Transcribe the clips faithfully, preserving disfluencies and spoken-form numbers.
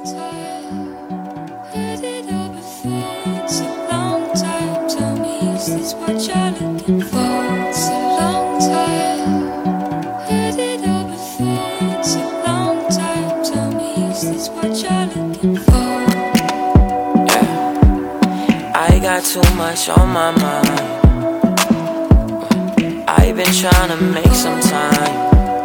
Too much on my mind. I've been trying to make some time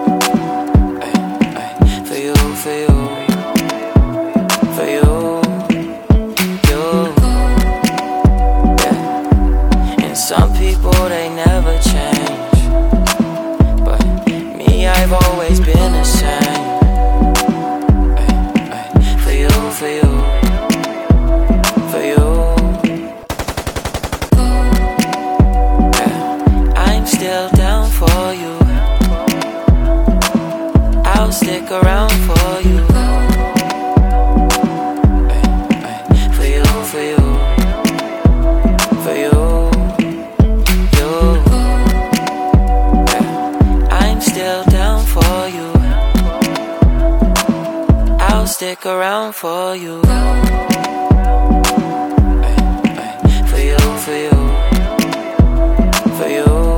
for you, for you, for you, you. Yeah. And some people, they never change, but me, I've always been the same. For you, for you, for you. Still down for you. I'll stick around for you. For you, for you, for you, you. I'm still down for you. I'll stick around for you. For you, for you, for you.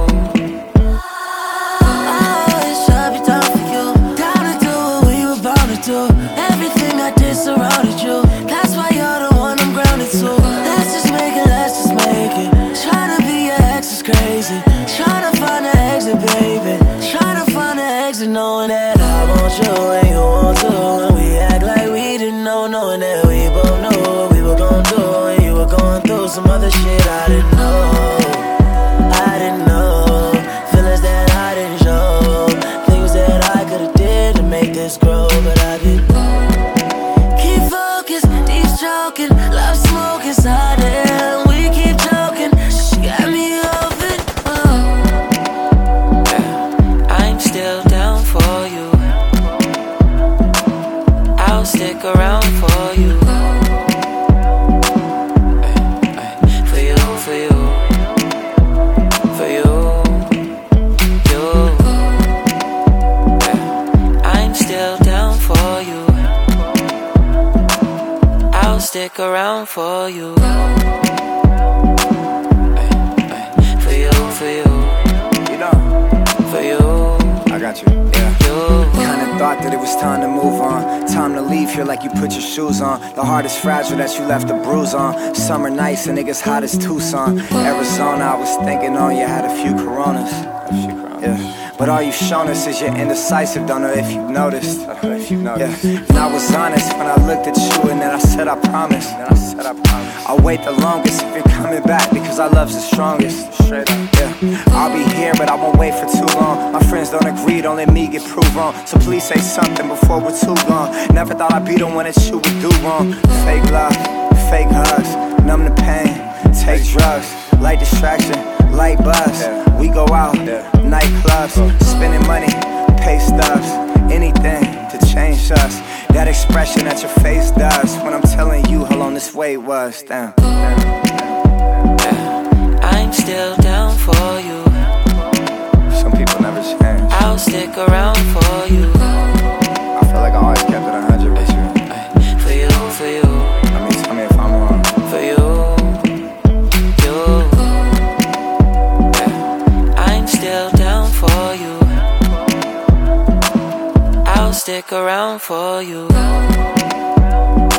Everything I did surrounded you. That's why you're the one I'm grounded to. Let's just make it, let's just make it. Trying to be your ex is crazy. Trying to find an exit, baby. Trying to find an exit, knowing that I want you and you want to. And we act like we didn't know, knowing that we both knew what we were gonna do. And you were going through some other shit I didn't know. I didn't know. Feelings that I didn't show. Things that I could've did to make this grow, but I didn't. Keep focused, deep stroking, love smoking, side and we keep joking. She got me open. Oh. Yeah, I'm still down for you. I'll stick around for you. For you, for you, for you, you. Yeah, I'm still down for you. I'll stick around for you. For you, for you, you know, for you. I got you, yeah. You. Kinda thought that it was time to move on. Time to leave here like you put your shoes on. The heart is fragile that you left a bruise on. Summer nights and niggas hot as Tucson. Arizona, I was thinking on you had a few Coronas. A few Coronas. Yeah. But all you've shown us is you're indecisive. Don't know if you've noticed. Don't know if you've noticed. Yeah. And I was honest when I looked at you and then I said I promise. Then I said I promise. I'll wait the longest if you're coming back because our love's the strongest. Straight up. Yeah. I'll be here but I won't wait for too long. My friends don't agree, don't let me get proved wrong. So please say something before we're too gone. Never thought I'd be the one that you would do wrong. Fake love, fake hugs, numb the pain, take drugs, light distraction, light buzz. Yeah. We go out, yeah. Nightclubs, spending money, pay stubs, anything to change us. That expression that your face does when I'm telling you how long this wait was. Damn. Yeah, I'm still down for you. Some people never change. I'll stick around for you. I feel like I always kept it a hundred with you. For you, for you. I mean, tell me if I'm wrong. For you, you. Yeah, I'm still down for you. I'll stick around for you.